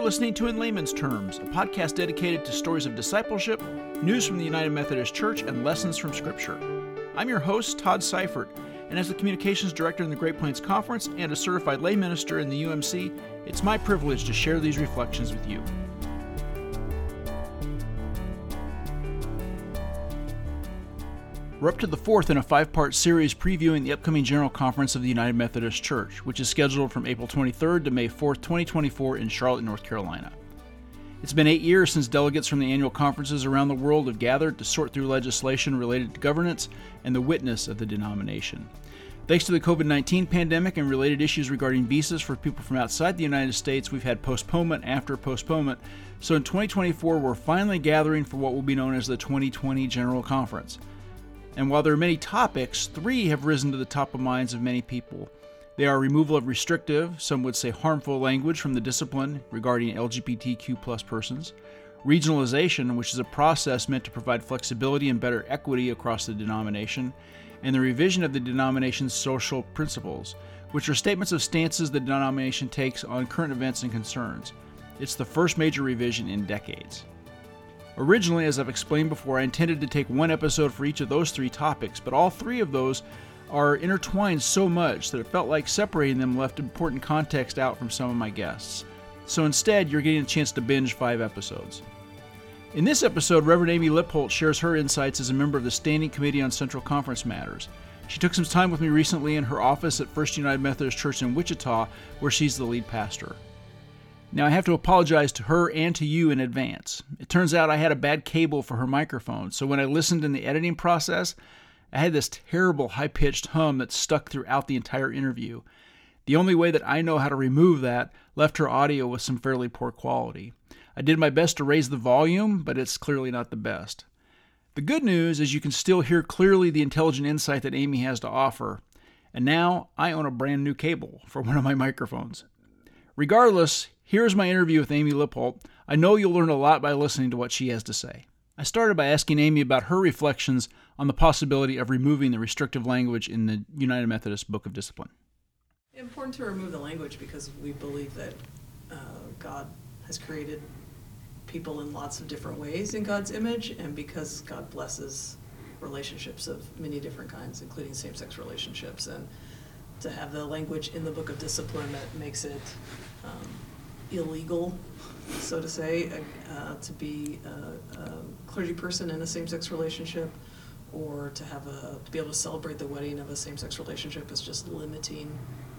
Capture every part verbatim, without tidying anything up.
listening to In Layman's Terms, a podcast dedicated to stories of discipleship, news from the United Methodist Church, and lessons from Scripture. I'm your host, Todd Seifert, and as the Communications Director in the Great Plains Conference and a certified lay minister in the U M C, it's my privilege to share these reflections with you. We're up to the fourth in a five-part series previewing the upcoming General Conference of the United Methodist Church, which is scheduled from April twenty-third to May fourth, twenty twenty-four in Charlotte, North Carolina. It's been eight years since delegates from the annual conferences around the world have gathered to sort through legislation related to governance and the witness of the denomination. Thanks to the covid nineteen pandemic and related issues regarding visas for people from outside the United States, we've had postponement after postponement, so in twenty twenty-four we're finally gathering for what will be known as the twenty twenty General Conference. And while there are many topics, three have risen to the top of minds of many people. They are removal of restrictive, some would say harmful language from the discipline regarding L G B T Q plus persons, regionalization, which is a process meant to provide flexibility and better equity across the denomination, and the revision of the denomination's social principles, which are statements of stances the denomination takes on current events and concerns. It's the first major revision in decades. Originally, as I've explained before, I intended to take one episode for each of those three topics, but all three of those are intertwined so much that it felt like separating them left important context out from some of my guests. So instead, you're getting a chance to binge five episodes. In this episode, Reverend Amy Lipholt shares her insights as a member of the Standing Committee on Central Conference Matters. She took some time with me recently in her office at First United Methodist Church in Wichita, where she's the lead pastor. Now, I have to apologize to her and to you in advance. It turns out I had a bad cable for her microphone, so when I listened in the editing process, I had this terrible high-pitched hum that stuck throughout the entire interview. The only way that I know how to remove that left her audio with some fairly poor quality. I did my best to raise the volume, but it's clearly not the best. The good news is you can still hear clearly the intelligent insight that Amy has to offer. And now I own a brand new cable for one of my microphones. Regardless, here's my interview with Amy Lipholt. I know you'll learn a lot by listening to what she has to say. I started by asking Amy about her reflections on the possibility of removing the restrictive language in the United Methodist Book of Discipline. It's important to remove the language because we believe that uh, God has created people in lots of different ways in God's image, and because God blesses relationships of many different kinds, including same-sex relationships, and to have the language in the Book of Discipline that makes it um, illegal, so to say, uh, to be a, a clergy person in a same-sex relationship, or to have a to be able to celebrate the wedding of a same-sex relationship is just limiting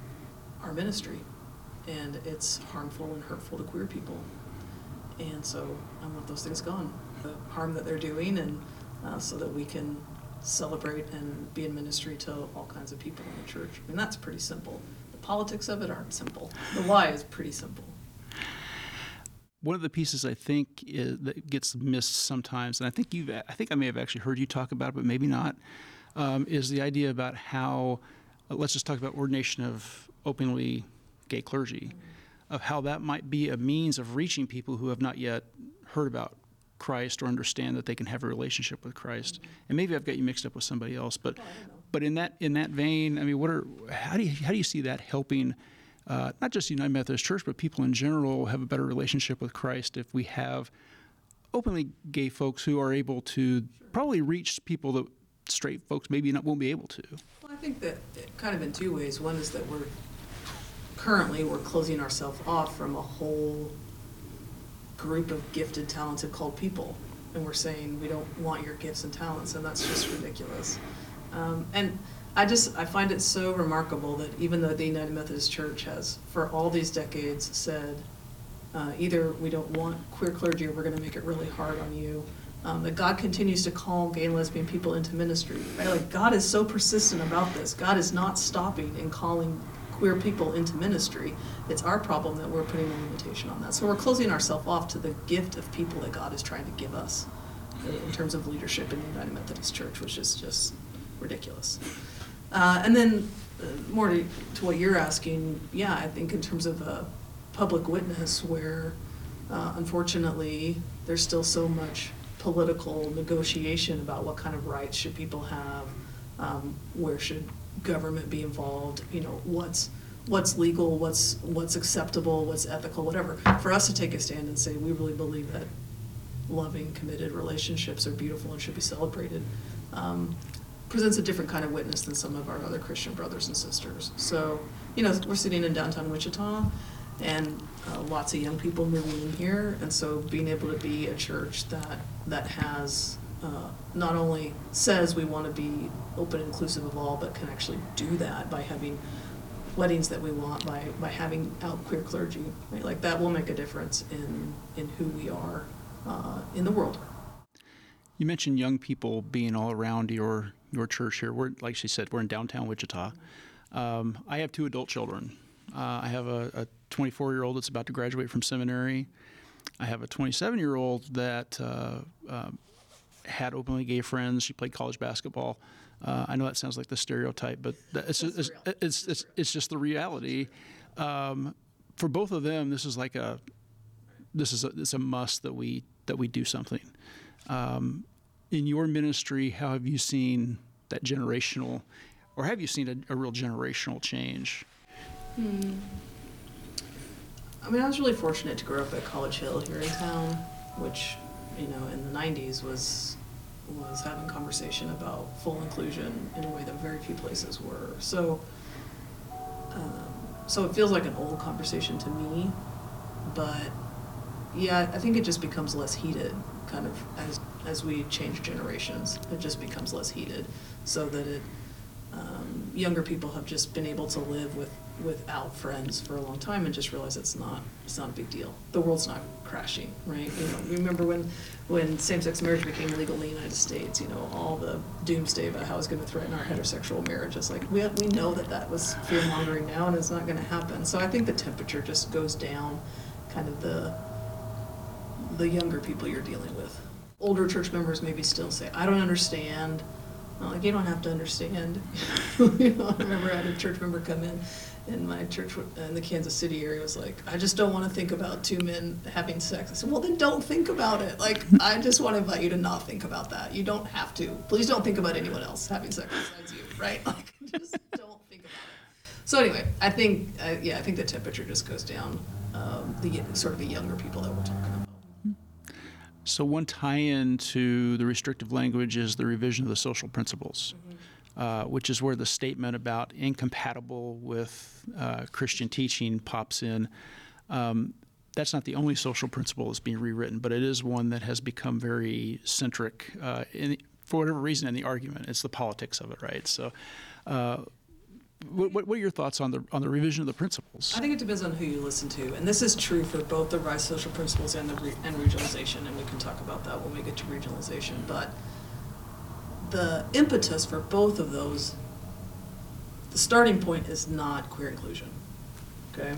our ministry, and it's harmful and hurtful to queer people. And so I want those things gone, the harm that they're doing, and uh, so that we can celebrate and be in ministry to all kinds of people in the church. I mean, that's pretty simple. The politics of it aren't simple. The why is pretty simple. One of the pieces I think is, that gets missed sometimes, and I think you've, I think I may have actually heard you talk about it, but maybe not, um, is the idea about how, uh, let's just talk about ordination of openly gay clergy, mm-hmm. of how that might be a means of reaching people who have not yet heard about Christ or understand that they can have a relationship with Christ. Mm-hmm. And maybe I've got you mixed up with somebody else, but oh, but in that in that vein, I mean, what are how do you how do you see that helping? Uh, not just the United Methodist Church, but people in general have a better relationship with Christ if we have openly gay folks who are able to sure. probably reach people that straight folks maybe not won't be able to. Well, I think that kind of in two ways. One is that we're currently we're closing ourselves off from a whole group of gifted, talented, called people, and we're saying we don't want your gifts and talents, and that's just ridiculous. Um, and I just, I find it so remarkable that even though the United Methodist Church has, for all these decades, said uh, either we don't want queer clergy or we're going to make it really hard on you, um, that God continues to call gay and lesbian people into ministry. Right? Like, God is so persistent about this. God is not stopping in calling queer people into ministry. It's our problem that we're putting a limitation on that. So we're closing ourselves off to the gift of people that God is trying to give us in terms of leadership in the United Methodist Church, which is just ridiculous. Uh, and then uh, more to, to what you're asking, yeah, I think in terms of a public witness where uh, unfortunately there's still so much political negotiation about what kind of rights should people have, um, where should government be involved, you know, what's what's legal, what's what's acceptable, what's ethical, whatever. For us to take a stand and say we really believe that loving, committed relationships are beautiful and should be celebrated, um, presents a different kind of witness than some of our other Christian brothers and sisters. So, you know, we're sitting in downtown Wichita, and uh, lots of young people moving in here, and so being able to be a church that that has uh, not only says we want to be open and inclusive of all, but can actually do that by having weddings that we want, by by having out queer clergy, right? Like that will make a difference in in who we are uh, in the world. You mentioned young people being all around your your church here. We're, like she said, we're in downtown Wichita. Um, I have two adult children. Uh, I have a twenty-four-year-old that's about to graduate from seminary. I have a twenty-seven-year-old that uh, uh, had openly gay friends. She played college basketball. Uh, I know that sounds like the stereotype, but that, it's, it's, it's, it's, it's, it's just the reality. Um, for both of them, this is like a this is a, it's a must that we that we do something. Um, in your ministry, how have you seen that generational, or have you seen a, a real generational change? Hmm. I mean, I was really fortunate to grow up at College Hill here in town, which, you know, in the nineties was was having conversation about full inclusion in a way that very few places were. So, um, so it feels like an old conversation to me, but yeah, I think it just becomes less heated, kind of as as we change generations. It just becomes less heated, so that it um, younger people have just been able to live with without friends for a long time and just realize it's not it's not a big deal. The world's not crashing, right? You know, remember when when same-sex marriage became legal in the United States, you know, all the doomsday about how it's going to threaten our heterosexual marriage. It's like we we know that that was fear-mongering now, and it's not going to happen. So I think the temperature just goes down, kind of the the younger people you're dealing with. Older church members maybe still say, I don't understand. I'm like, you don't have to understand. You know, I remember I had a church member come in, and my church in the Kansas City area was like, I just don't want to think about two men having sex. I said, well, then don't think about it. Like, I just want to invite you to not think about that. You don't have to. Please don't think about anyone else having sex besides you, right? Like, just don't think about it. So anyway, I think, uh, yeah, I think the temperature just goes down, um, the sort of the younger people that we're talking about. So one tie-in to the restrictive language is the revision of the social principles, mm-hmm. uh, which is where the statement about incompatible with uh, Christian teaching pops in. Um, that's not the only social principle that's being rewritten, but it is one that has become very centric, uh, in, for whatever reason, in the argument. It's the politics of it, right? So uh, what, what are your thoughts on the on the revision of the principles? I think it depends on who you listen to, and this is true for both the revised social principles and the re- and regionalization, and we can talk about that when we get to regionalization. But the impetus for both of those, the starting point is not queer inclusion, okay?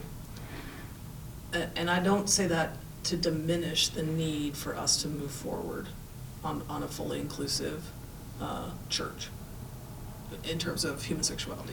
And, and I don't say that to diminish the need for us to move forward on, on a fully inclusive uh, church in terms of human sexuality.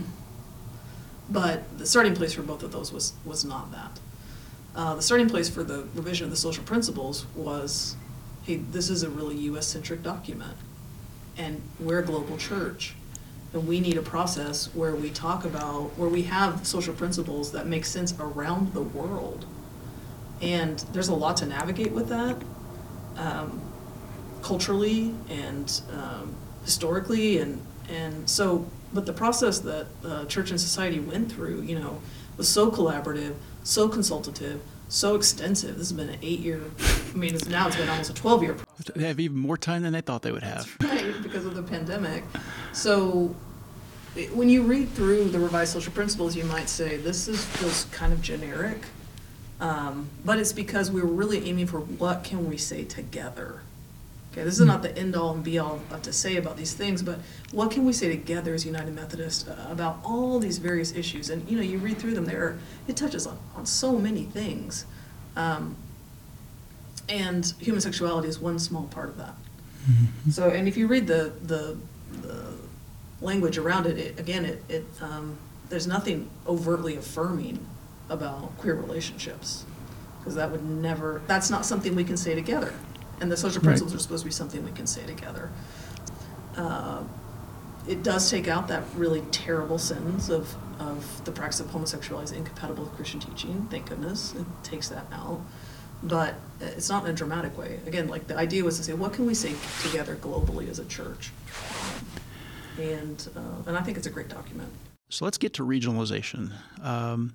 But the starting place for both of those was, was not that. Uh, the starting place for the revision of the social principles was, hey, this is a really U S-centric document, and we're a global church, and we need a process where we talk about, where we have social principles that make sense around the world. And there's a lot to navigate with that, um, culturally and um, historically, and and so, but the process that uh, church and society went through, you know, was so collaborative, so consultative, so extensive. This has been an eight-year, I mean, it's, now it's been almost a twelve-year process. They have even more time than they thought they would have. That's right, because of the pandemic. So it, when you read through the revised social principles, you might say, this is feels kind of generic, um, but it's because we were really aiming for what can we say together. Okay, this is not the end-all and be-all to say about these things, but what can we say together as United Methodist uh, about all these various issues? And, you know, you read through them, there, it touches on, on so many things. Um, and human sexuality is one small part of that. Mm-hmm. So, and if you read the, the, the language around it, it again, it, it um, there's nothing overtly affirming about queer relationships, because that would never, that's not something we can say together. And the social principles right. are supposed to be something we can say together. Uh, it does take out that really terrible sentence of, of the practice of homosexuality is incompatible with Christian teaching. Thank goodness it takes that out. But it's not in a dramatic way. Again, like the idea was to say, what can we say together globally as a church? And uh, and I think it's a great document. So let's get to regionalization. Um,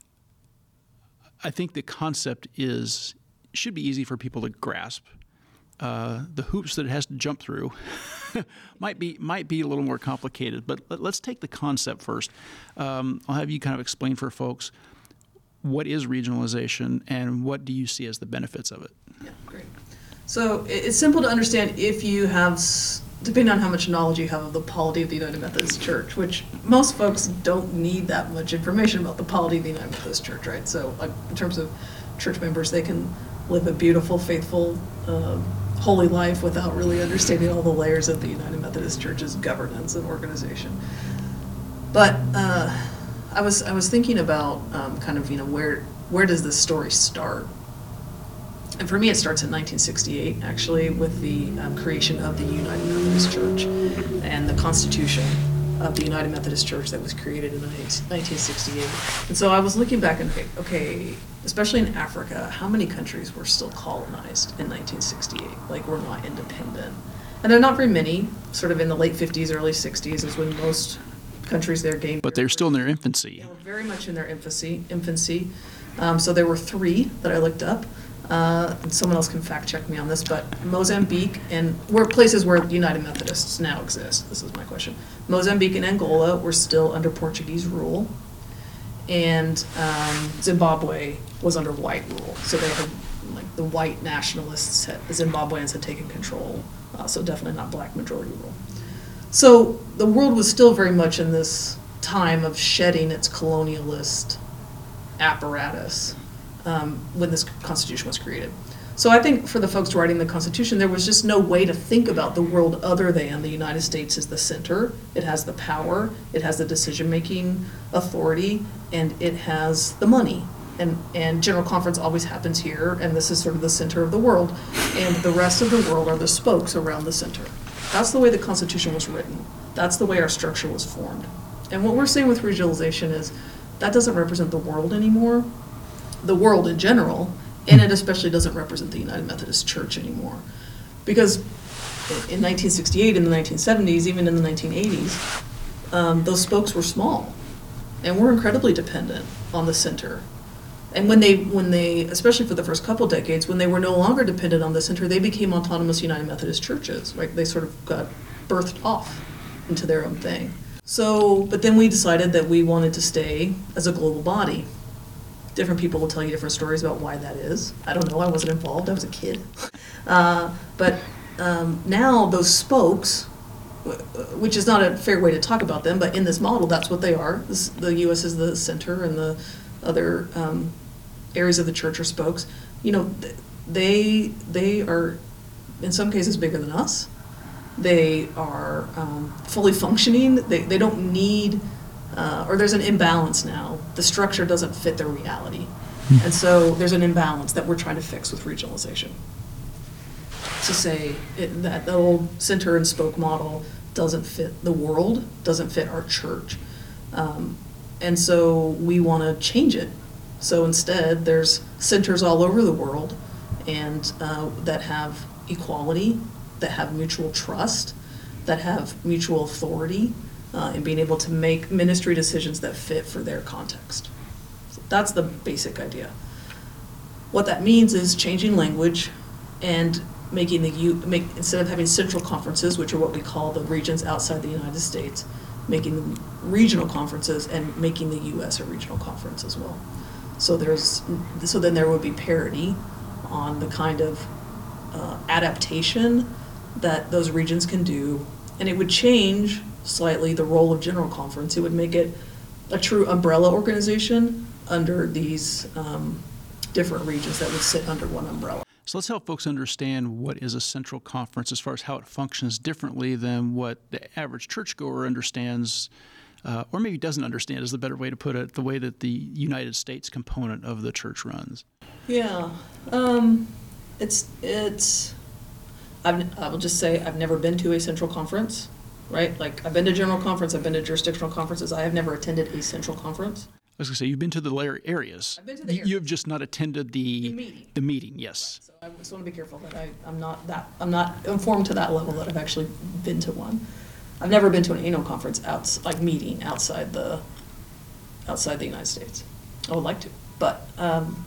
I think the concept is should be easy for people to grasp. Uh, the hoops that it has to jump through might be might be a little more complicated. But let, let's take the concept first. Um, I'll have you kind of explain for folks what is regionalization and what do you see as the benefits of it. Yeah, great. So it's simple to understand if you have. Depending on how much knowledge you have of the polity of the United Methodist Church, which most folks don't need that much information about the polity of the United Methodist Church, right? So like, in terms of church members, they can live a beautiful, faithful, uh, holy life without really understanding all the layers of the United Methodist Church's governance and organization. But uh, I was I was thinking about um, kind of, you know, where where does this story start? And for me, it starts in nineteen sixty-eight, actually, with the um, creation of the United Methodist Church and the Constitution of the United Methodist Church that was created in nineteen sixty-eight. And so I was looking back and, okay, especially in Africa, how many countries were still colonized in nineteen sixty-eight? Like, we're not independent. And they're not very many. Sort of in the late fifties, early sixties is when most countries there gained. But they're still in their infancy. They were very much in their infancy. infancy. Um, so there were three that I looked up. Uh, and someone else can fact check me on this, but Mozambique and were places where United Methodists now exist. This is my question. Mozambique and Angola were still under Portuguese rule, and um, Zimbabwe was under white rule. So they had, like, the white nationalists, had, the Zimbabweans had taken control. Uh, so definitely not black majority rule. So the world was still very much in this time of shedding its colonialist apparatus. Um, when this Constitution was created. So I think for the folks writing the Constitution, there was just no way to think about the world other than the United States as the center. It has the power, it has the decision-making authority, and it has the money. And, and General Conference always happens here, and this is sort of the center of the world, and the rest of the world are the spokes around the center. That's the way the Constitution was written. That's the way our structure was formed. And what we're saying with regionalization is that doesn't represent the world anymore, the world in general, and it especially doesn't represent the United Methodist Church anymore. Because in nineteen sixty-eight, in the nineteen seventies, even in the nineteen eighties, um, those spokes were small, and we're incredibly dependent on the center. And when they, when they, especially for the first couple decades, when they were no longer dependent on the center, they became autonomous United Methodist churches, right? They sort of got birthed off into their own thing. So, but then we decided that we wanted to stay as a global body. Different people will tell you different stories about why that is. I don't know, I wasn't involved, I was a kid. Uh, but um, now those spokes, which is not a fair way to talk about them, but in this model, that's what they are. This, the U S is the center, and the other um, areas of the church are spokes. You know, they they are, in some cases, bigger than us. They are um, fully functioning. They, they don't need... Uh, or there's an imbalance now. The structure doesn't fit their reality. And so there's an imbalance that we're trying to fix with regionalization. To say it, that the old center and spoke model doesn't fit the world, doesn't fit our church. Um, and so we want to change it. So instead, there's centers all over the world and uh, that have equality, that have mutual trust, that have mutual authority, Uh, and being able to make ministry decisions that fit for their context. So that's the basic idea. What that means is changing language and making the U, make instead of having central conferences, which are what we call the regions outside the United States, making them regional conferences and making the U S a regional conference as well. So there's so then there would be parity on the kind of uh, adaptation that those regions can do, and it would change slightly the role of General Conference. It would make it a true umbrella organization under these um, different regions that would sit under one umbrella. So let's help folks understand what is a central conference as far as how it functions differently than what the average churchgoer understands, uh, or maybe doesn't understand is the better way to put it, the way that the United States component of the church runs. Yeah, um, it's, it's, I've, I will just say I've never been to a central conference. right? Like, I've been to general conference, I've been to jurisdictional conferences, I have never attended a central conference. I was going to say, you've been to the layer areas. I've been to the You- areas. You've just not attended the, The meeting. the meeting, yes. So I just want to be careful that I, I'm not that, I'm not informed to that level that I've actually been to one. I've never been to an annual conference outs, like meeting outside the, outside the United States. I would like to, but, um,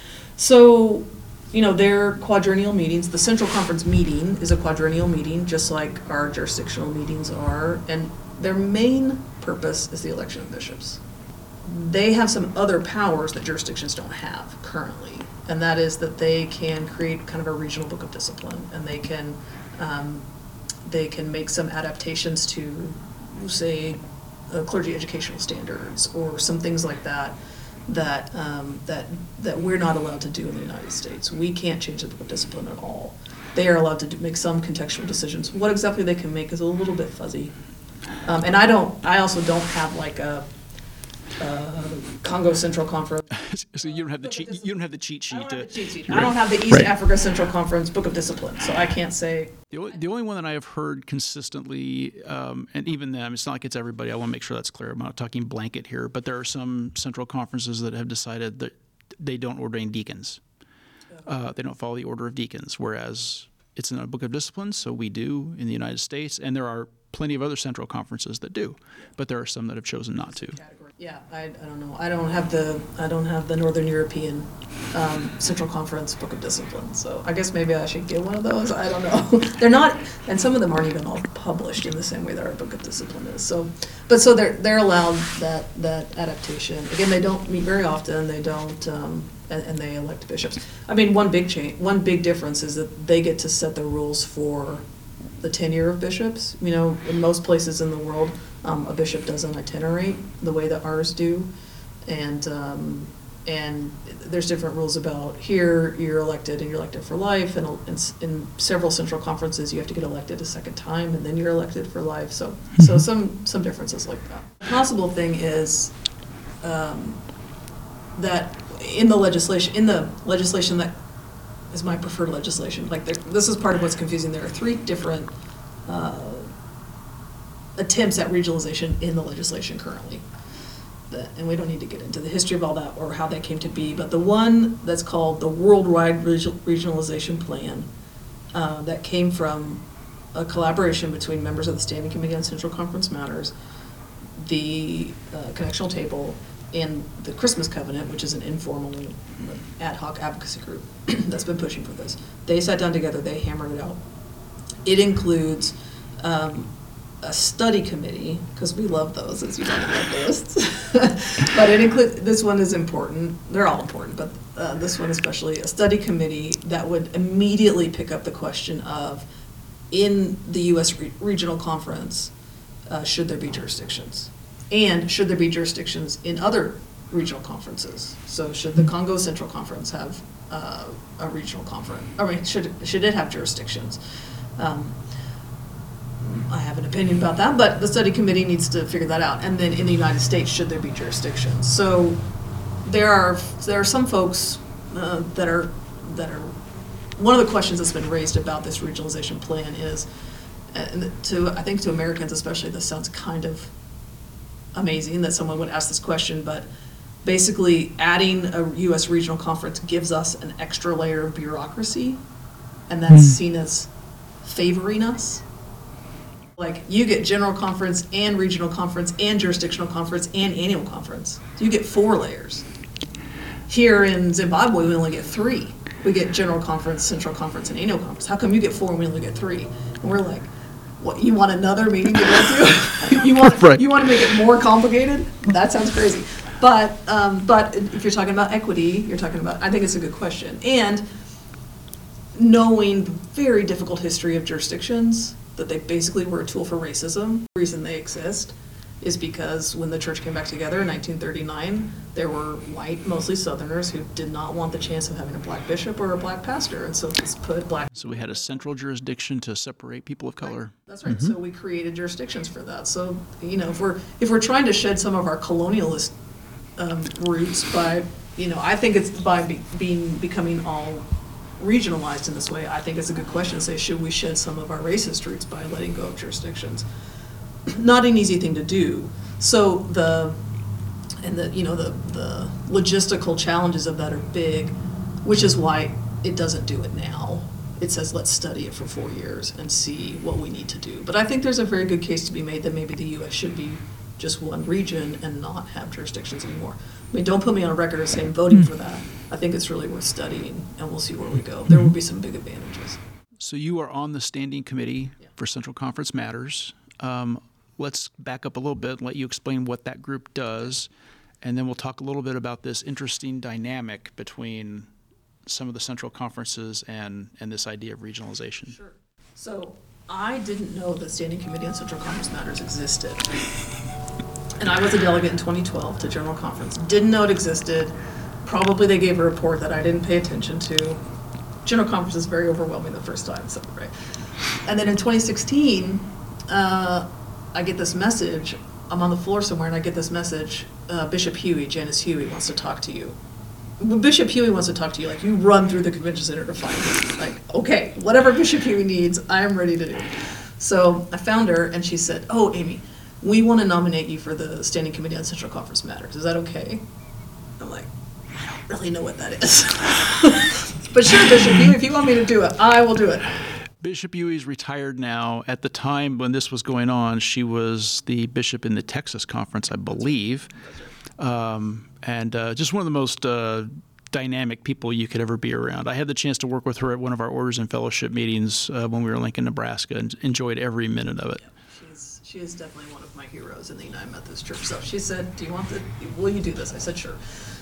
so, you know, they're quadrennial meetings. The central conference meeting is a quadrennial meeting, just like our jurisdictional meetings are, and their main purpose is the election of bishops. They have some other powers that jurisdictions don't have currently, and that is that they can create kind of a regional book of discipline, and they can um, they can make some adaptations to, say, uh, clergy educational standards or some things like that that um, that that we're not allowed to do in the United States. We can't change the book of discipline at all. They are allowed to do, make some contextual decisions. What exactly they can make is a little bit fuzzy, um, and I don't. I also don't have like a. Uh, Congo Central Conference. So you don't have the cheat, you don't have the cheat I sheet don't to. have the cheat sheet. I don't have the East Right. Africa Central Conference Book of Discipline, so I can't say. The only, the only one that I have heard consistently, um, and even then, it's not like it's everybody. I want to make sure that's clear. I'm not talking blanket here, but there are some central conferences that have decided that they don't ordain deacons. Uh, they don't follow the order of deacons, whereas it's in a book of discipline, so we do in the United States, and there are plenty of other central conferences that do, but there are some that have chosen not to. Yeah, I, I don't know. I don't have the I don't have the Northern European um, Central Conference Book of Discipline, so I guess maybe I should get one of those. I don't know. They're not, and some of them aren't even all published in the same way that our Book of Discipline is. So, but so they're they're allowed that that adaptation. Again, they don't meet very often. They don't, um, and, and they elect bishops. I mean, one big change, one big difference is that they get to set the rules for the tenure of bishops. You know, in most places in the world, um, a bishop doesn't itinerate the way that ours do, and um, and there's different rules about here. You're elected, and you're elected for life, and in, in several central conferences, you have to get elected a second time, and then you're elected for life. So, mm-hmm. so some some differences like that. The possible thing is um, that in the legislation, in the legislation that is my preferred legislation. Like, there, this is part of what's confusing. There are three different uh, attempts at regionalization in the legislation currently. The, and we don't need to get into the history of all that or how that came to be, but the one that's called the Worldwide Regionalization Plan uh, that came from a collaboration between members of the Standing Committee on Central Conference Matters, the uh, Connectional Table, and the Christmas Covenant, which is an informal ad hoc advocacy group that's been pushing for this. They sat down together, they hammered it out. It includes um, a study committee, because we love those, as you know, we love lists. But it includes, this one is important, they're all important, but uh, this one especially, a study committee that would immediately pick up the question of, in the U S re- regional conference, uh, should there be jurisdictions? And should there be jurisdictions in other regional conferences? So should the Congo Central Conference have uh, a regional conference? I mean, should, should it have jurisdictions? Um, I have an opinion about that, but the study committee needs to figure that out. And then in the United States, should there be jurisdictions? So there are there are some folks uh, that are that are. One of the questions that's been raised about this regionalization plan is, and to I think to Americans especially, this sounds kind of amazing that someone would ask this question, but basically adding a U S regional conference gives us an extra layer of bureaucracy, and that's mm. seen as favoring us. Like, you get general conference and regional conference and jurisdictional conference and annual conference. So you get four layers. Here in Zimbabwe, we only get three. We get general conference, central conference, and annual conference. How come you get four and we only get three? And we're like, what, you want another meeting to go to? you want right. you want to make it more complicated? That sounds crazy. But um, but if you're talking about equity, you're talking about, I think it's a good question. And knowing the very difficult history of jurisdictions, that they basically were a tool for racism. The reason they exist is because when the church came back together in nineteen thirty-nine, there were white, mostly Southerners, who did not want the chance of having a black bishop or a black pastor, and so this put black... So we had a central jurisdiction to separate people of color. Right. That's right. Mm-hmm. So we created jurisdictions for that. So, you know, if we're if we're trying to shed some of our colonialist um, roots by, you know, I think it's by be, being becoming all regionalized in this way, I think it's a good question to say, should we shed some of our racist roots by letting go of jurisdictions? not an easy thing to do. So the, and the, you know, the, the logistical challenges of that are big, which is why it doesn't do it now. It says, let's study it for four years and see what we need to do. But I think there's a very good case to be made that maybe the U S should be just one region and not have jurisdictions anymore. I mean, don't put me on a record as saying voting for that. I think it's really worth studying, and we'll see where we go. There will be some big advantages. So you are on the standing committee Yeah. for Central Conference Matters. Um, let's back up a little bit and let you explain what that group does, and then we'll talk a little bit about this interesting dynamic between some of the central conferences and, and this idea of regionalization. Sure. So I didn't know the Standing Committee on Central Conference Matters existed. And I was a delegate in twenty twelve to General Conference. Didn't know it existed. Probably they gave a report that I didn't pay attention to. General Conference is very overwhelming the first time, so, right. And then in twenty sixteen, uh, I get this message. I'm on the floor somewhere and I get this message, uh, Bishop Huey, Janice Huey wants to talk to you. When Bishop Huey wants to talk to you, like, you run through the convention center to find her. Like, okay, whatever Bishop Huey needs, I am ready to do. So I found her, and she said, oh, Amy, we want to nominate you for the Standing Committee on Central Conference Matters. Is that okay? I'm like, I don't really know what that is. But sure, Bishop Huey, if you want me to do it, I will do it. Bishop Huey's retired now. At the time when this was going on, she was the bishop in the Texas Conference, I believe. Um, and uh, just one of the most uh, dynamic people you could ever be around. I had the chance to work with her at one of our Orders and Fellowship meetings uh, when we were in Lincoln, Nebraska, and enjoyed every minute of it. Yeah, she's, she is definitely one of my heroes in the United Methodist Church. So she said, do you want the, will you do this? I said, sure.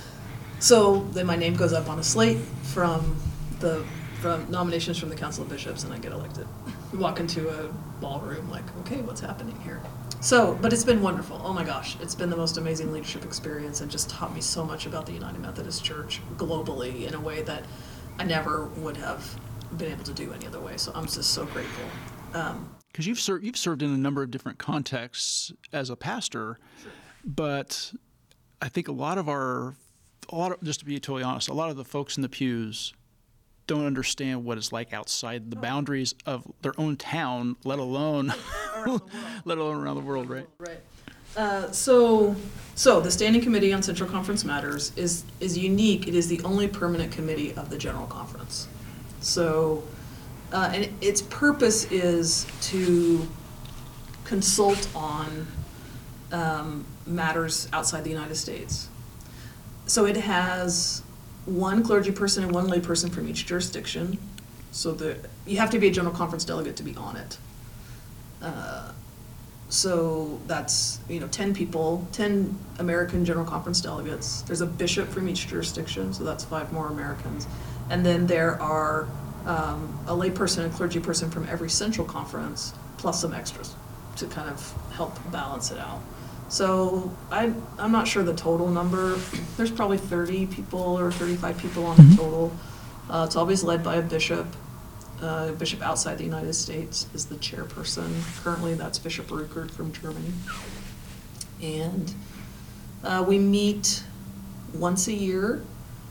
So then my name goes up on a slate from the from nominations from the Council of Bishops, and I get elected. We walk into a ballroom like, okay, what's happening here? So, but it's been wonderful. Oh my gosh, it's been the most amazing leadership experience and just taught me so much about the United Methodist Church globally in a way that I never would have been able to do any other way. So I'm just so grateful. Um, Because you've served, you've served in a number of different contexts as a pastor, Sure. but I think a lot of our, a lot of, just to be totally honest, a lot of the folks in the pews don't understand what it's like outside the boundaries of their own town, let alone, let alone around the world, right? Right. Uh, so, so the Standing Committee on Central Conference Matters is is unique. It is the only permanent committee of the General Conference. So, uh, and its purpose is to consult on um, matters outside the United States. So it has one clergy person and one lay person from each jurisdiction. So the you have to be a General Conference delegate to be on it. Uh, so that's, you know, ten people, ten American General Conference delegates. There's a bishop from each jurisdiction, so that's five more Americans. And then there are um, a lay person and clergy person from every Central Conference, plus some extras to kind of help balance it out. So I, I'm not sure the total number. There's probably thirty people or thirty-five people on the total. Uh, it's always led by a bishop. Uh, a bishop outside the United States is the chairperson. Currently, that's Bishop Ruckert from Germany. And uh, we meet once a year.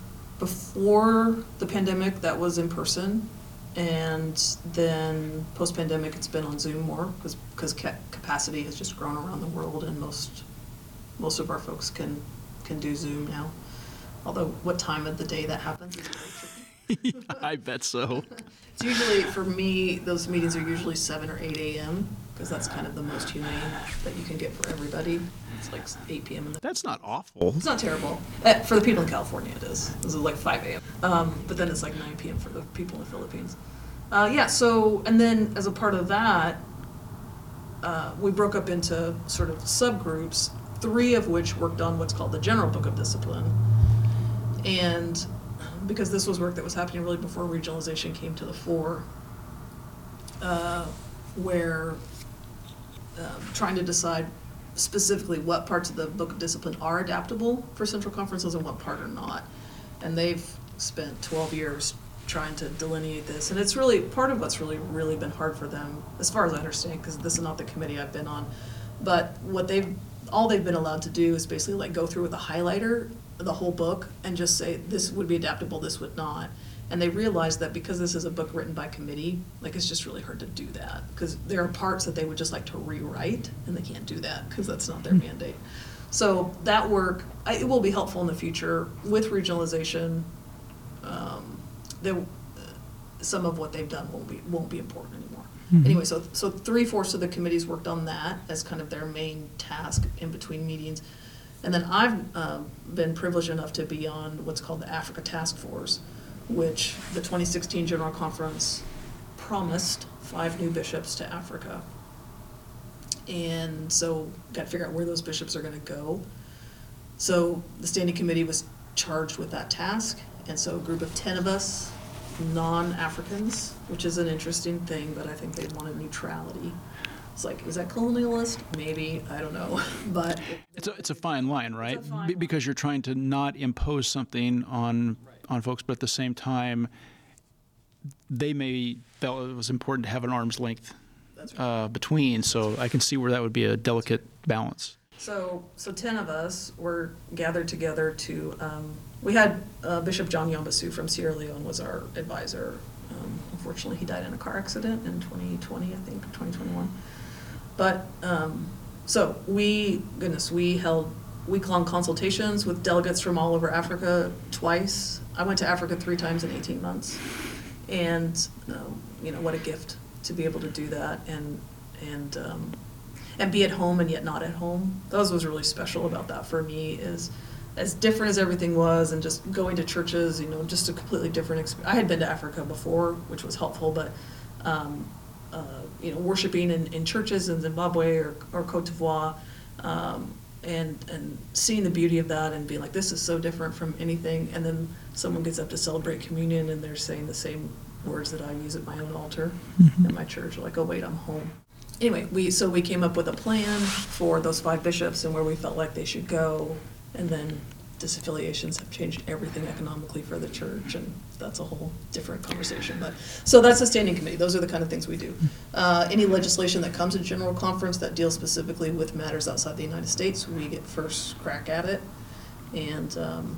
Before the pandemic, that was in person. And then post-pandemic, it's been on Zoom more because because ca- capacity has just grown around the world, and most most of our folks can can do Zoom now. Although what time of the day that happens is very tricky. I bet so. It's usually, for me, those meetings are usually seven or eight a.m. because that's kind of the most humane that you can get for everybody. It's like eight p.m. in the That's not awful. It's not terrible. Uh, for the people in California, it is. This is like five a.m. Um, but then it's like nine p.m. for the people in the Philippines. Uh, yeah, so, and then as a part of that, uh, we broke up into sort of subgroups, three of which worked on what's called the General Book of Discipline. And because this was work that was happening really before regionalization came to the fore, uh, where uh, trying to decide specifically what parts of the Book of Discipline are adaptable for Central Conferences and what part are not. And they've spent twelve years trying to delineate this. And it's really, part of what's really, really been hard for them, as far as I understand, because this is not the committee I've been on, but what they've, all they've been allowed to do is basically like go through with a highlighter the whole book and just say, this would be adaptable, this would not. And they realized that because this is a book written by committee, like it's just really hard to do that. Because there are parts that they would just like to rewrite, and they can't do that because that's not their mandate. So that work, I, it will be helpful in the future with regionalization. Um, there, uh, some of what they've done won't be won't be important anymore. Mm-hmm. Anyway, so so three fourths of the committees worked on that as kind of their main task in between meetings. And then I've um, been privileged enough to be on what's called the Africa Task Force, which the twenty sixteen General Conference promised five new bishops to Africa. And so got to figure out where those bishops are going to go. So the Standing Committee was charged with that task. And so a group of ten of us, non-Africans, which is an interesting thing, but I think they wanted neutrality. It's like, is that colonialist? Maybe, I don't know, but. It's a, it's a fine line, right? It's a fine B- line. Because you're trying to not impose something on Right. on folks, but at the same time, they may felt it was important to have an arm's length That's right. uh, between, so I can see where that would be a delicate balance. So, so ten of us were gathered together to, um, we had uh, Bishop John Yombasu from Sierra Leone was our advisor. Um, unfortunately, he died in a car accident in twenty twenty, I think, or twenty twenty-one. But, um, so we, goodness, we held week-long consultations with delegates from all over Africa twice. I went to Africa three times in eighteen months. And, um, you know, what a gift to be able to do that and, and, um, and be at home and yet not at home. That was what's really special about that for me is as different as everything was and just going to churches, you know, just a completely different experience. I had been to Africa before, which was helpful, but, um, uh, you know, worshiping in, in churches in Zimbabwe or, or Cote d'Ivoire, um, and, and seeing the beauty of that and being like, this is so different from anything. And then someone gets up to celebrate communion and they're saying the same words that I use at my own altar Mm-hmm. at my church. Like, oh, wait, I'm home. Anyway, we so we came up with a plan for those five bishops and where we felt like they should go. And then disaffiliations have changed everything economically for the church, and that's a whole different conversation. But so that's a standing committee. Those are the kind of things we do. Uh, any legislation that comes to General Conference that deals specifically with matters outside the United States, we get first crack at it. And um,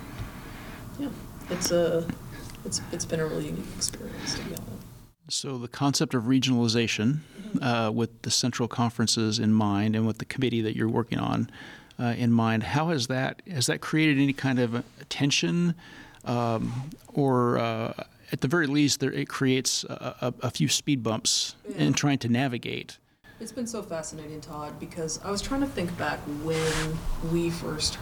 yeah, it's a it's it's been a really unique experience to be on it. So the concept of regionalization, uh, with the central conferences in mind and with the committee that you're working on uh, in mind, how has that has that created any kind of tension, um, or uh, at the very least, there, it creates a, a, a few speed bumps Yeah. in trying to navigate? It's been so fascinating, Todd, because I was trying to think back when we first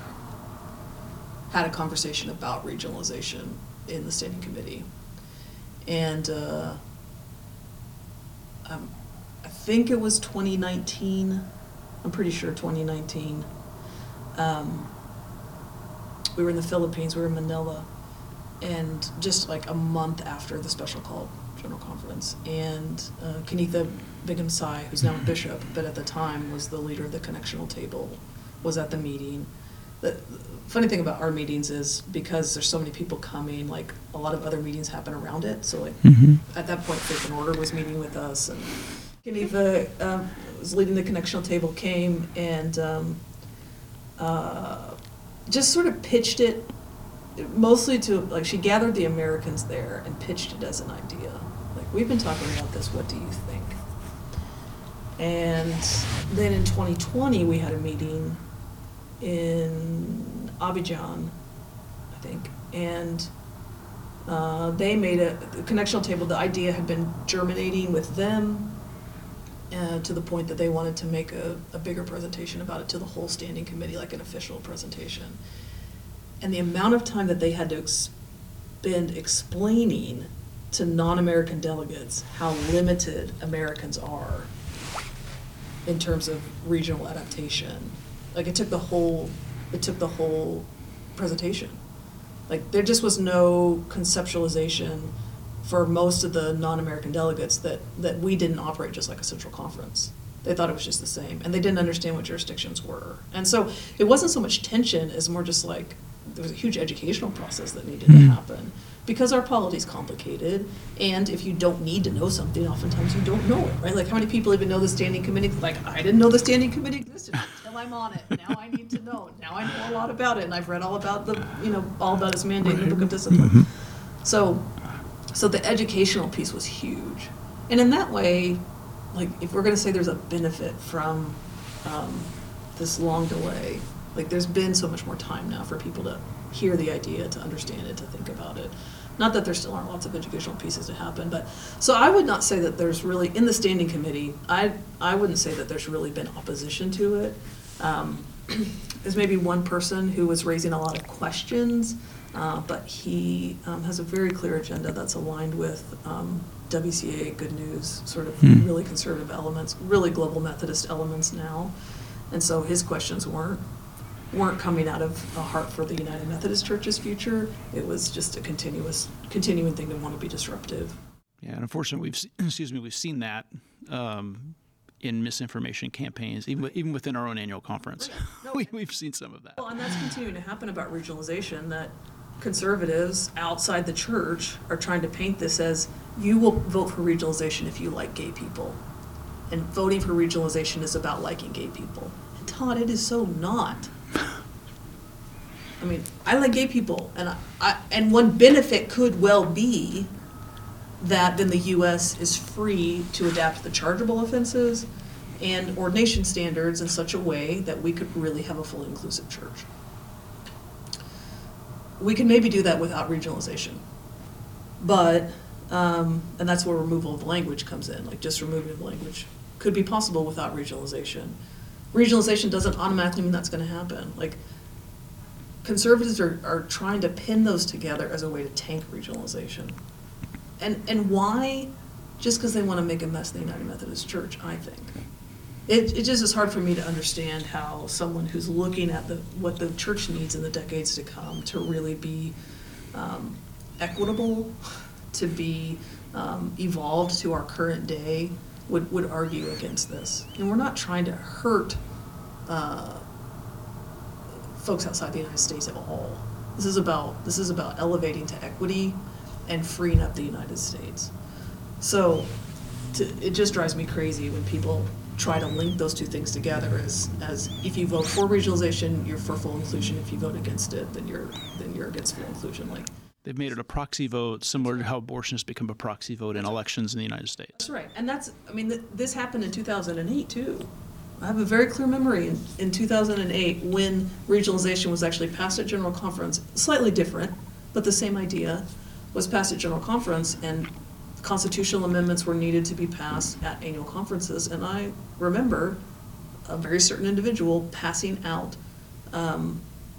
had a conversation about regionalization in the Standing Committee. And uh, um, I think it was twenty nineteen. I'm pretty sure twenty nineteen. Um, we were in the Philippines, we were in Manila, and just like a month after the special call General Conference. And uh, Kenitha Bigham Sai, who's now a bishop, but at the time was the leader of the Connectional Table, was at the meeting. The, the funny thing about our meetings is because there's so many people coming, like a lot of other meetings happen around it. So like Mm-hmm. at that point, Faith and Order was meeting with us, and Kenitha um, was leading the Connectional Table, came and um, uh, just sort of pitched it mostly to, like, she gathered the Americans there and pitched it as an idea. Like, we've been talking about this, what do you think? And then in twenty twenty, we had a meeting in Abidjan, I think, and uh, they made a, the Connectional Table, the idea had been germinating with them uh, to the point that they wanted to make a, a bigger presentation about it to the whole Standing Committee, like an official presentation. And the amount of time that they had to spend explaining to non-American delegates how limited Americans are in terms of regional adaptation. Like, it took the whole, it took the whole presentation. Like, there just was no conceptualization for most of the non-American delegates that, that we didn't operate just like a central conference. They thought it was just the same, and they didn't understand what jurisdictions were. And so it wasn't so much tension as more just like, there was a huge educational process that needed to happen because our polity is complicated, and if you don't need to know something, oftentimes you don't know it, right? Like, how many people even know the Standing Committee? Like, I didn't know the Standing Committee existed until I'm on it. Now I need to know. Now I know a lot about it, and I've read all about the, you know, all about its mandate in the Book of Discipline. So So the educational piece was huge. And in that way, like, if we're going to say there's a benefit from um, this long delay, like, there's been so much more time now for people to hear the idea, to understand it, to think about it. Not that there still aren't lots of educational pieces to happen, but, so I would not say that there's really, in the standing committee, I, I wouldn't say that there's really been opposition to it. Um, there's maybe one person who was raising a lot of questions, uh, but he um, has a very clear agenda that's aligned with um, W C A, Good News, sort of Hmm. really conservative elements, really global Methodist elements now. And so his questions weren't weren't coming out of a heart for the United Methodist Church's future. It was just a continuous, continuing thing to want to be disruptive. Yeah, and unfortunately, we've se- excuse me, we've seen that um, in misinformation campaigns, even even within our own annual conference. No. we, we've seen some of that. Well, and that's continuing to happen about regionalization, that conservatives outside the church are trying to paint this as, you will vote for regionalization if you like gay people. And voting for regionalization is about liking gay people. And Todd, it is so not. I mean, I like gay people, and I, I and one benefit could well be that then the U S is free to adapt the chargeable offenses and ordination standards in such a way that we could really have a fully inclusive church. We can maybe do that without regionalization, but, um, and that's where removal of the language comes in, like just removing the language could be possible without regionalization. Regionalization doesn't automatically mean that's gonna happen. Like, conservatives are, are trying to pin those together as a way to tank regionalization. And and why? Just because they want to make a mess in the United Methodist Church, I think. It it just is hard for me to understand how someone who's looking at the what the church needs in the decades to come to really be um, equitable, to be um, evolved to our current day, would, would argue against this. And we're not trying to hurt uh, folks outside the United States at all. This is about this is about elevating to equity and freeing up the United States. So to, it just drives me crazy when people try to link those two things together as as if you vote for regionalization, you're for full inclusion. If you vote against it, then you're then you're against full inclusion. Like, They've made it a proxy vote, similar to how abortion has become a proxy vote in elections in the United States. that's right. And that's, I mean, th- this happened in two thousand eight too. I have a very clear memory in, in two thousand eight when regionalization was actually passed at General Conference, slightly different, but the same idea was passed at General Conference, and constitutional amendments were needed to be passed at annual conferences. And I remember a very certain individual passing out um,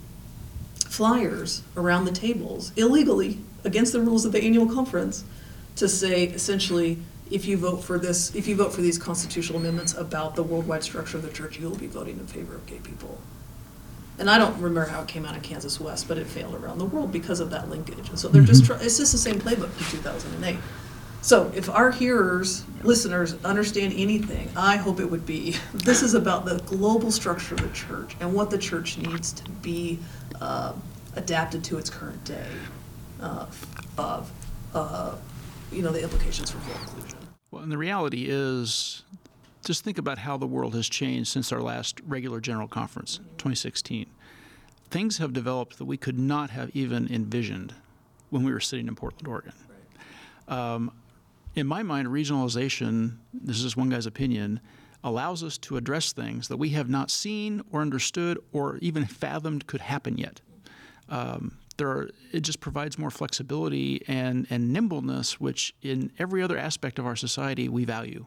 flyers around the tables illegally against the rules of the annual conference to say, essentially, if you vote for this, if you vote for these constitutional amendments about the worldwide structure of the church, you will be voting in favor of gay people. And I don't remember how it came out in Kansas West, but it failed around the world because of that linkage. And so they're just, try- it's just the same playbook in two thousand eight. So if our hearers, listeners, understand anything, I hope it would be, this is about the global structure of the church and what the church needs to be uh, adapted to its current day uh, of, uh, you know, the implications for full inclusion. Well, and the reality is, just think about how the world has changed since our last regular General Conference, twenty sixteen. Things have developed that we could not have even envisioned when we were sitting in Portland, Oregon. Right. Um, in my mind, regionalization, this is one guy's opinion, allows us to address things that we have not seen or understood or even fathomed could happen yet. Um, there are, it just provides more flexibility and, and nimbleness, which in every other aspect of our society we value.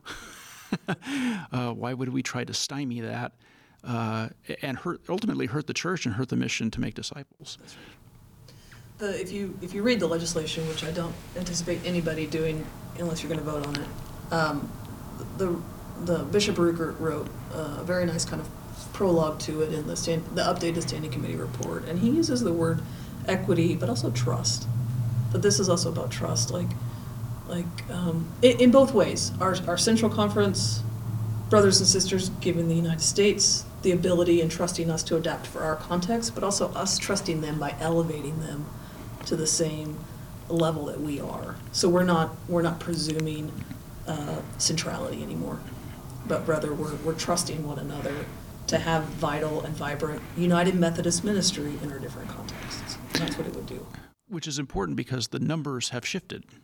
uh, why would we try to stymie that uh, and hurt, ultimately hurt the church and hurt the mission to make disciples? That's right. The, if you if you read the legislation, which I don't anticipate anybody doing unless you're going to vote on it, um, the the Bishop Ruckert wrote a very nice kind of prologue to it in the stand, the updated standing committee report, and he uses the word equity, but also trust. But this is also about trust, like like um, in, in both ways. Our our central conference brothers and sisters giving the United States the ability and trusting us to adapt for our context, but also us trusting them by elevating them to the same level that we are. So we're not we're not presuming uh, centrality anymore, but rather we're we're trusting one another to have vital and vibrant United Methodist ministry in our different contexts. And that's what it would do. Which is important because the numbers have shifted.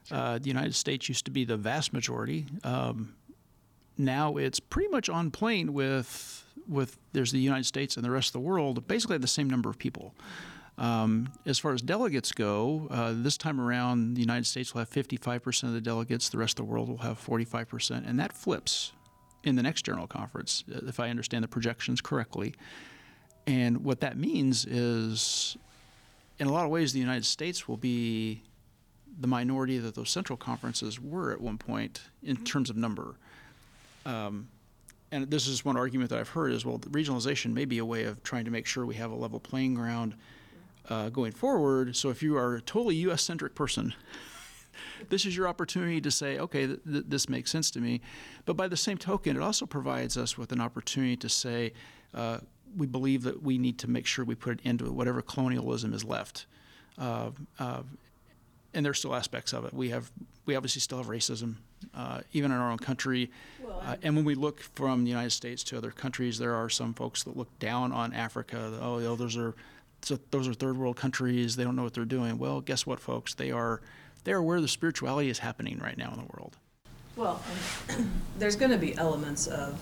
Uh, the United States used to be the vast majority. Um, now it's pretty much on plane with with there's the United States and the rest of the world, basically the same number of people. Um, as far as delegates go, uh, this time around, the United States will have fifty-five percent of the delegates. The rest of the world will have forty-five percent, and that flips in the next General Conference, if I understand the projections correctly. And what that means is, in a lot of ways, the United States will be the minority that those central conferences were at one point in terms of number. Um, and this is one argument that I've heard is, well, regionalization may be a way of trying to make sure we have a level playing ground uh, going forward. So if you are a totally U S-centric person, this is your opportunity to say, okay, th- th- this makes sense to me. But by the same token, it also provides us with an opportunity to say, uh, we believe that we need to make sure we put an end to whatever colonialism is left. Uh, uh, and there's still aspects of it. We have, we obviously still have racism, uh, even in our own country. Well, uh, and when we look from the United States to other countries, there are some folks that look down on Africa. Oh, you know, those are, so those are third world countries. They don't know what they're doing. Well, guess what, folks? They are, they are where the spirituality is happening right now in the world. Well, um, there's going to be elements of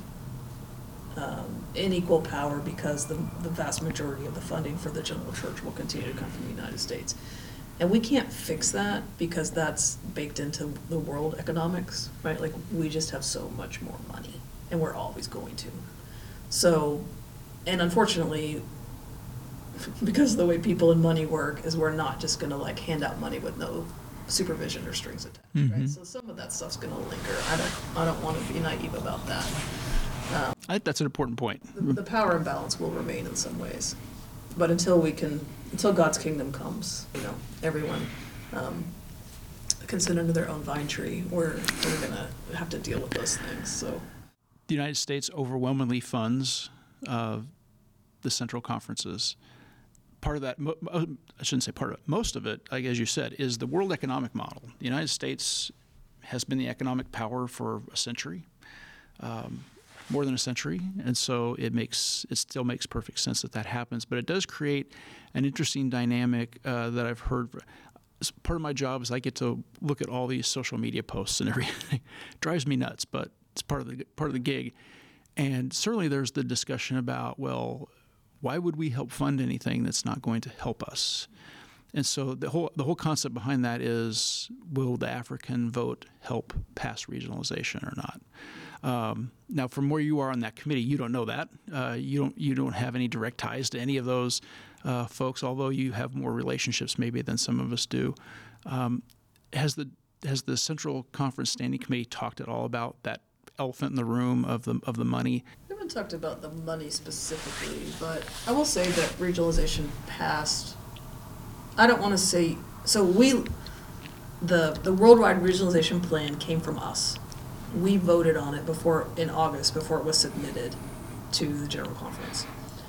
um, unequal power because the, the vast majority of the funding for the general church will continue to come from the United States. And we can't fix that because that's baked into the world economics, right? Like, we just have so much more money, and we're always going to. So, and unfortunately, because of the way people and money work, is we're not just going to like hand out money with no supervision or strings attached, mm-hmm. right? So some of that stuff's going to linger. I don't, I don't want to be naive about that. Um, I think that's an important point. The, the power imbalance will remain in some ways, but until we can, until God's kingdom comes, you know, everyone um, can sit under their own vine tree. We're we're going to have to deal with those things. So, the United States overwhelmingly funds uh, the central conferences. Part of that, I shouldn't say part of it, most of it, like as you said, is the world economic model. The United States has been the economic power for a century, um, more than a century, and so it makes it still makes perfect sense that that happens. But it does create an interesting dynamic uh, that I've heard. Part of my job is I get to look at all these social media posts and everything. It drives me nuts, but it's part of the part of the gig. And certainly there's the discussion about, well, why would we help fund anything that's not going to help us? And so the whole the whole concept behind that is, will the African vote help pass regionalization or not? Um, now, from where you are on that committee, you don't know that. Uh, you don't you don't have any direct ties to any of those uh, folks, although you have more relationships maybe than some of us do. Um, has the has the Central Conference Standing Committee talked at all about that elephant in the room of the of the money? We haven't talked about the money specifically, but I will say that regionalization passed. I don't want to say so. We the the worldwide regionalization plan came from us. We voted on it before in August before it was submitted to the General Conference.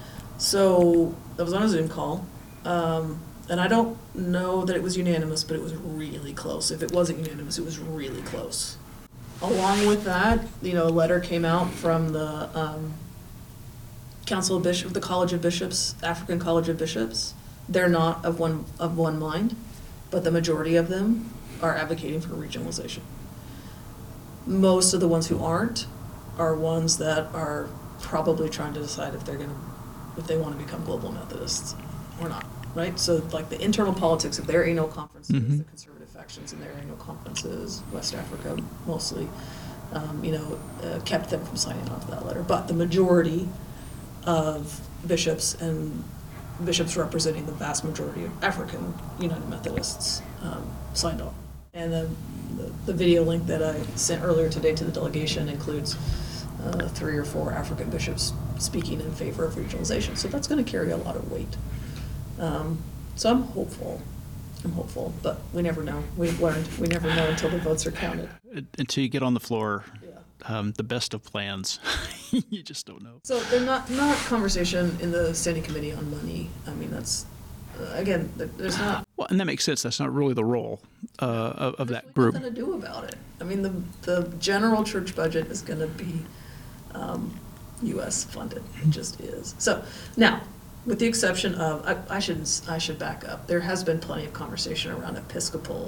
So that was on a Zoom call, um, and I don't know that it was unanimous, but it was really close. If it wasn't unanimous, it was really close. Along with that, you know, a letter came out from the um, Council of Bishops, the College of Bishops, African College of Bishops. They're not of one of one mind, but the majority of them are advocating for regionalization. Most of the ones who aren't are ones that are probably trying to decide if they're going to, if they want to become global Methodists or not, right? So like the internal politics of their annual conferences, mm-hmm. the conservative factions in their annual conferences, West Africa mostly, um, you know, uh, kept them from signing on to that letter. But the majority of bishops and bishops representing the vast majority of African United Methodists um, signed on. And the, the, the video link that I sent earlier today to the delegation includes uh, three or four African bishops speaking in favor of regionalization. So that's going to carry a lot of weight. Um, so I'm hopeful. I'm hopeful, but we never know. We've learned we never know until the votes are counted. Until you get on the floor, yeah. um, the best of plans, you just don't know. So there's not not conversation in the standing committee on money. I mean, that's uh, again, there's not. Well, and that makes sense. That's not really the role uh, of, of that really group. Nothing to do about it. I mean, the the general church budget is going to be um, U S funded. It just is. So now, with the exception of, I, I should I should back up. There has been plenty of conversation around Episcopal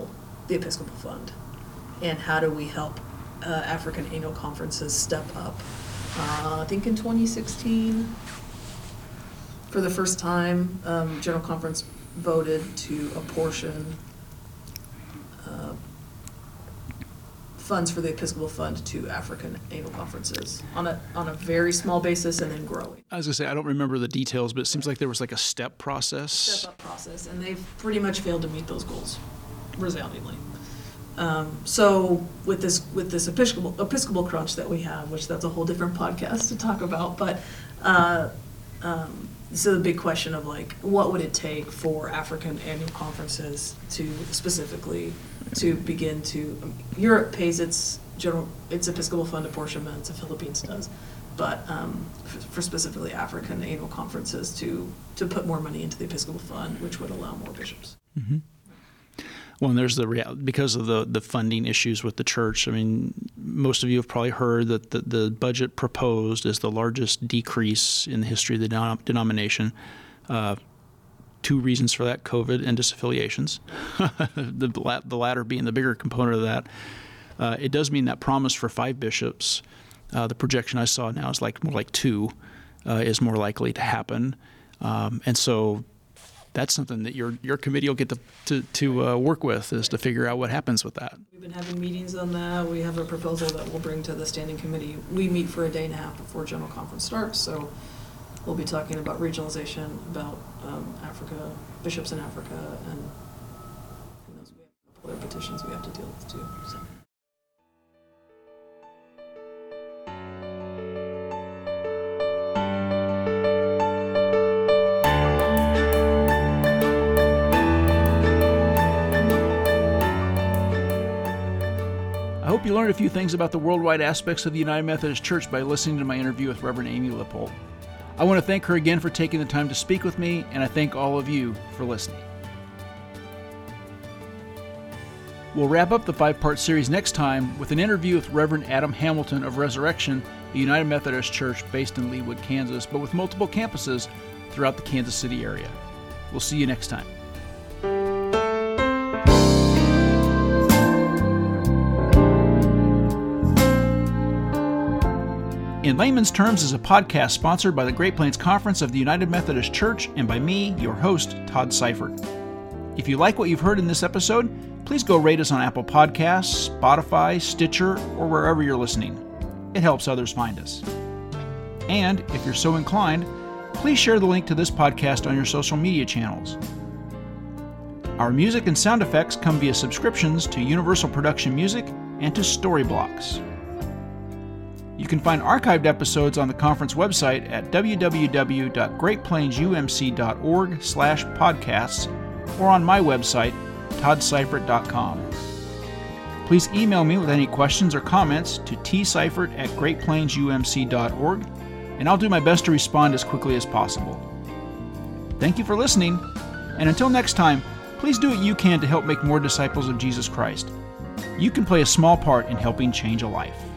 the Episcopal Fund, and how do we help uh, African annual conferences step up. Uh, I think in twenty sixteen, for the first time, um, General Conference voted to apportion uh, funds for the Episcopal Fund to African annual conferences on a on a very small basis and then growing. I was gonna say, I don't remember the details, but it seems like there was like a step process. Step up process, and they've pretty much failed to meet those goals, resoundingly. Um, so with this with this Episcopal Episcopal crunch that we have, which that's a whole different podcast to talk about, but uh, um, so the big question of like, what would it take for African annual conferences to specifically to begin to, um, Europe pays its general, its Episcopal Fund apportionment, the Philippines does, but um, for, for specifically African annual conferences to, to put more money into the Episcopal Fund, which would allow more bishops. Mm-hmm. Well, and there's the real, because of the, the funding issues with the church. I mean, most of you have probably heard that the, the budget proposed is the largest decrease in the history of the denom- denomination. Uh, two reasons for that: COVID and disaffiliations. the, the latter being the bigger component of that. Uh, it does mean that promise for five bishops. Uh, the projection I saw now is like more like two uh, is more likely to happen, um, and so. That's something that your your committee will get to to, to uh, work with, is to figure out what happens with that. We've been having meetings on that. We have a proposal that we'll bring to the standing committee. We meet for a day and a half before General Conference starts, so we'll be talking about regionalization, about um, Africa, bishops in Africa, and who knows, we have a couple other petitions we have to deal with too. So. I hope you learned a few things about the worldwide aspects of the United Methodist Church by listening to my interview with Reverend Amy Lippold. I want to thank her again for taking the time to speak with me, and I thank all of you for listening. We'll wrap up the five-part series next time with an interview with Reverend Adam Hamilton of Resurrection, a United Methodist Church based in Leawood, Kansas, but with multiple campuses throughout the Kansas City area. We'll see you next time. In Layman's Terms is a podcast sponsored by the Great Plains Conference of the United Methodist Church and by me, your host, Todd Seifert. If you like what you've heard in this episode, please go rate us on Apple Podcasts, Spotify, Stitcher, or wherever you're listening. It helps others find us. And if you're so inclined, please share the link to this podcast on your social media channels. Our music and sound effects come via subscriptions to Universal Production Music and to Storyblocks. You can find archived episodes on the conference website at w w w dot great plains u m c dot org slash podcasts or on my website, todd seifert dot com. Please email me with any questions or comments to t seifert at great plains u m c dot org, and I'll do my best to respond as quickly as possible. Thank you for listening, and until next time, please do what you can to help make more disciples of Jesus Christ. You can play a small part in helping change a life.